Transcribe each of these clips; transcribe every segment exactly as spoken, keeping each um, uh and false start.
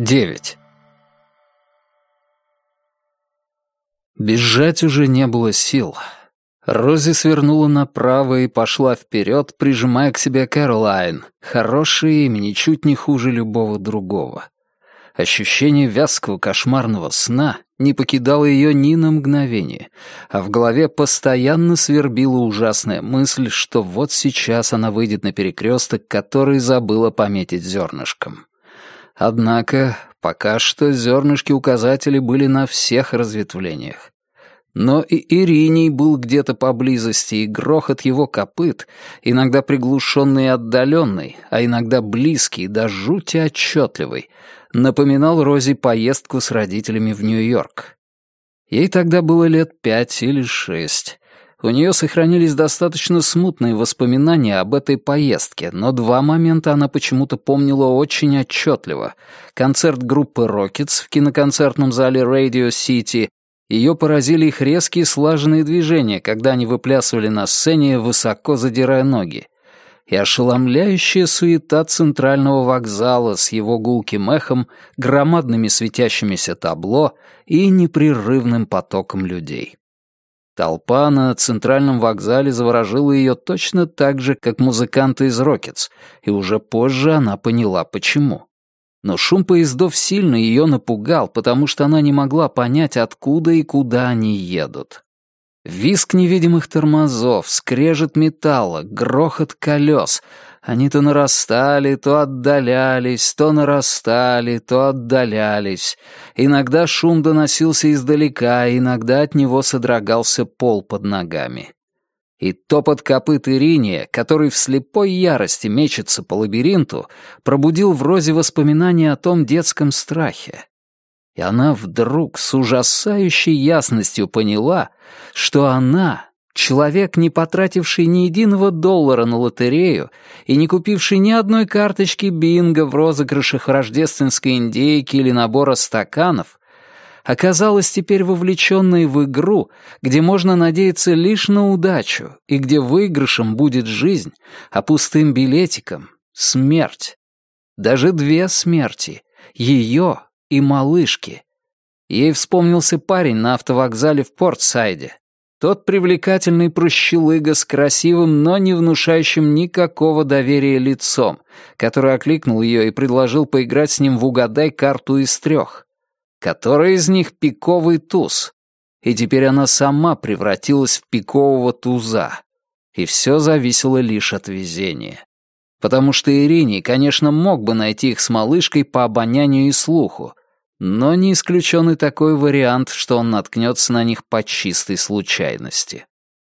девять. Бежать уже не было сил. Рози свернула направо и пошла вперед, прижимая к себе Кэролайн. Хорошее имя, ничуть не хуже любого другого. Ощущение вязкого кошмарного сна не покидало ее ни на мгновение, а в голове постоянно свербила ужасная мысль, что вот сейчас она выйдет на перекресток, который забыла пометить зернышком. Однако пока что зернышки-указатели были на всех разветвлениях. Но и Ириней был где-то поблизости, и грохот его копыт, иногда приглушенный и отдаленный, а иногда близкий, до жути отчетливый, напоминал Рози поездку с родителями в Нью-Йорк. Ей тогда было лет пять или шесть. У нее сохранились достаточно смутные воспоминания об этой поездке, но два момента она почему-то помнила очень отчетливо. Концерт группы «Рокетс» в киноконцертном зале Radio City. Ее поразили их резкие слаженные движения, когда они выплясывали на сцене, высоко задирая ноги. И ошеломляющая суета центрального вокзала с его гулким эхом, громадными светящимися табло и непрерывным потоком людей. Толпа на центральном вокзале заворожила ее точно так же, как музыканты из «Рокетс», и уже позже она поняла, почему. Но шум поездов сильно ее напугал, потому что она не могла понять, откуда и куда они едут. Визг невидимых тормозов, скрежет металла, грохот колес. Они то нарастали, то отдалялись, то нарастали, то отдалялись. Иногда шум доносился издалека, иногда от него содрогался пол под ногами. И топот копыт Ириния, который в слепой ярости мечется по лабиринту, пробудил в Розе воспоминания о том детском страхе. И она вдруг с ужасающей ясностью поняла, что она, человек, не потративший ни единого доллара на лотерею и не купивший ни одной карточки бинго в розыгрышах рождественской индейки или набора стаканов, оказалась теперь вовлеченной в игру, где можно надеяться лишь на удачу и где выигрышем будет жизнь, а пустым билетиком — смерть. Даже две смерти — ее и малышки. Ей вспомнился парень на автовокзале в Портсайде. Тот привлекательный прощелыга с красивым, но не внушающим никакого доверия лицом, который окликнул ее и предложил поиграть с ним в «Угадай карту из трех». Который из них пиковый туз? И теперь она сама превратилась в пикового туза. И все зависело лишь от везения. Потому что Ириней, конечно, мог бы найти их с малышкой по обонянию и слуху, но не исключен и такой вариант, что он наткнется на них по чистой случайности.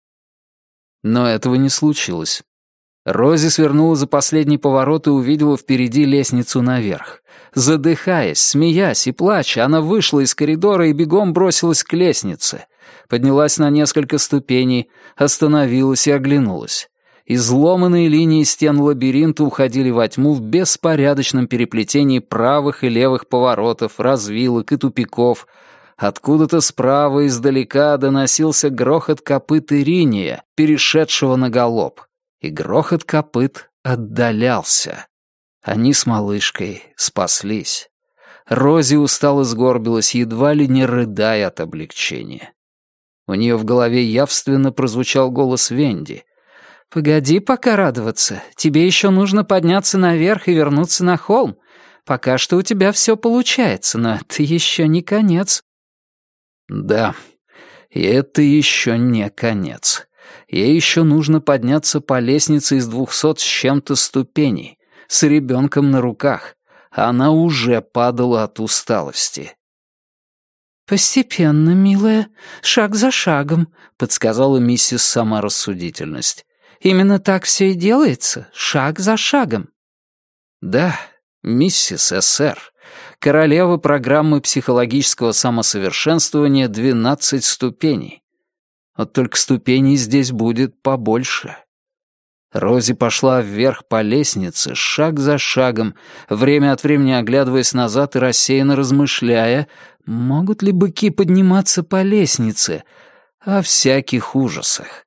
Но этого не случилось. Рози свернула за последний поворот и увидела впереди лестницу наверх. Задыхаясь, смеясь и плача, она вышла из коридора и бегом бросилась к лестнице. Поднялась на несколько ступеней, остановилась и оглянулась. Изломанные линии стен лабиринта уходили во тьму в беспорядочном переплетении правых и левых поворотов, развилок и тупиков. Откуда-то справа издалека доносился грохот копыт Ириния, перешедшего на галоп. И грохот копыт отдалялся. Они с малышкой спаслись. Рози устало сгорбилась, едва ли не рыдая от облегчения. У нее в голове явственно прозвучал голос Венди. «Погоди пока радоваться. Тебе еще нужно подняться наверх и вернуться на холм. Пока что у тебя все получается, но это еще не конец». Да, и это еще не конец. Ей еще нужно подняться по лестнице из двухсот с чем-то ступеней, с ребенком на руках. Она уже падала от усталости. «Постепенно, милая, шаг за шагом», — подсказала миссис Саморассудительность. «Именно так все и делается, шаг за шагом». Да, миссис СР, королева программы психологического самосовершенствования «двенадцать ступеней». Вот только ступеней здесь будет побольше. Рози пошла вверх по лестнице, шаг за шагом, время от времени оглядываясь назад и рассеянно размышляя, могут ли быки подниматься по лестнице, о всяких ужасах.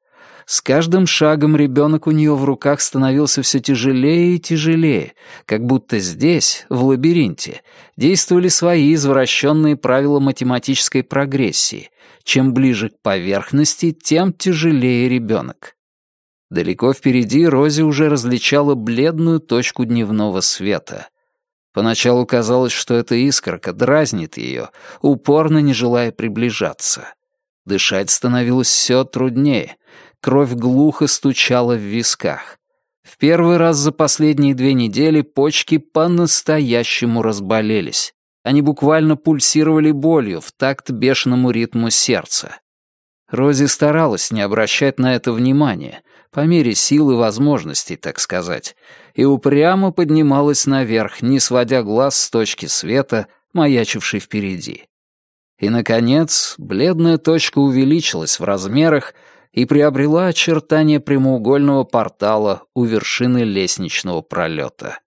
С каждым шагом ребенок у нее в руках становился все тяжелее и тяжелее, как будто здесь, в лабиринте, действовали свои извращенные правила математической прогрессии. Чем ближе к поверхности, тем тяжелее ребенок. Далеко впереди Рози уже различала бледную точку дневного света. Поначалу казалось, что эта искорка дразнит ее, упорно не желая приближаться. Дышать становилось все труднее, кровь глухо стучала в висках. В первый раз за последние две недели почки по-настоящему разболелись. Они буквально пульсировали болью в такт бешеному ритму сердца. Рози старалась не обращать на это внимания, по мере сил и возможностей, так сказать, и упрямо поднималась наверх, не сводя глаз с точки света, маячившей впереди. И, наконец, бледная точка увеличилась в размерах и приобрела очертания прямоугольного портала у вершины лестничного пролета.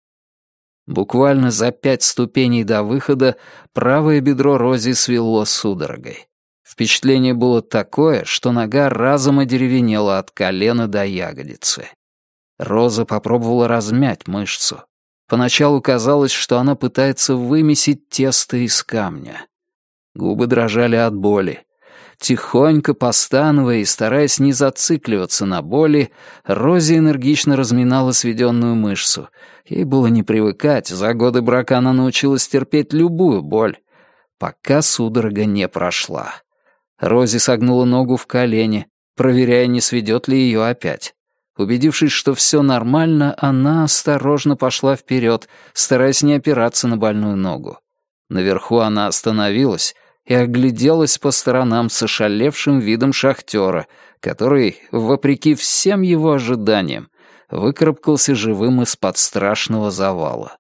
Буквально за пять ступеней до выхода правое бедро Рози свело судорогой. Впечатление было такое, что нога разом одеревенела от колена до ягодицы. Роза попробовала размять мышцу. Поначалу казалось, что она пытается вымесить тесто из камня. Губы дрожали от боли. Тихонько постановая и стараясь не зацикливаться на боли, Рози энергично разминала сведенную мышцу. Ей было не привыкать, за годы брака она научилась терпеть любую боль, пока судорога не прошла. Рози согнула ногу в колене, проверяя, не сведет ли ее опять. Убедившись, что все нормально, она осторожно пошла вперед, стараясь не опираться на больную ногу. Наверху она остановилась и огляделась по сторонам с ошалевшим видом шахтера, который, вопреки всем его ожиданиям, выкарабкался живым из-под страшного завала.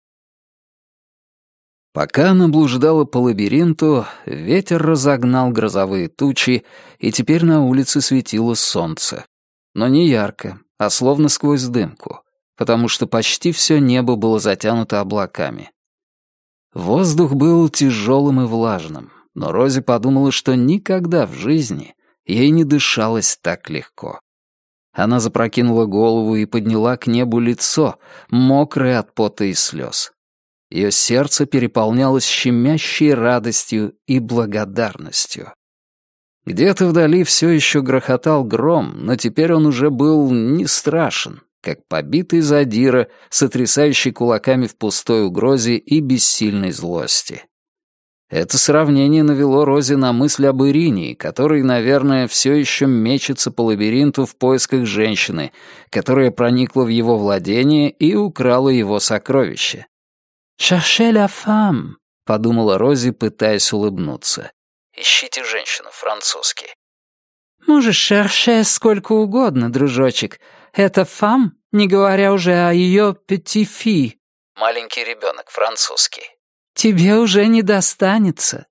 Пока она блуждала по лабиринту, ветер разогнал грозовые тучи, и теперь на улице светило солнце. Но не ярко, а словно сквозь дымку, потому что почти все небо было затянуто облаками. Воздух был тяжелым и влажным, но Рози подумала, что никогда в жизни ей не дышалось так легко. Она запрокинула голову и подняла к небу лицо, мокрое от пота и слез. Ее сердце переполнялось щемящей радостью и благодарностью. Где-то вдали все еще грохотал гром, но теперь он уже был не страшен, как побитый задира, сотрясающий кулаками в пустой угрозе и бессильной злости. Это сравнение навело Рози на мысль об Иринии, который, наверное, все еще мечется по лабиринту в поисках женщины, которая проникла в его владение и украла его сокровище. «Cherchez la femme», — подумала Рози, пытаясь улыбнуться. «Ищите женщину, французский». «Можешь chercher сколько угодно, дружочек. Это femme, не говоря уже о ее petit-fille». «Маленький ребенок, французский». «Тебе уже не достанется».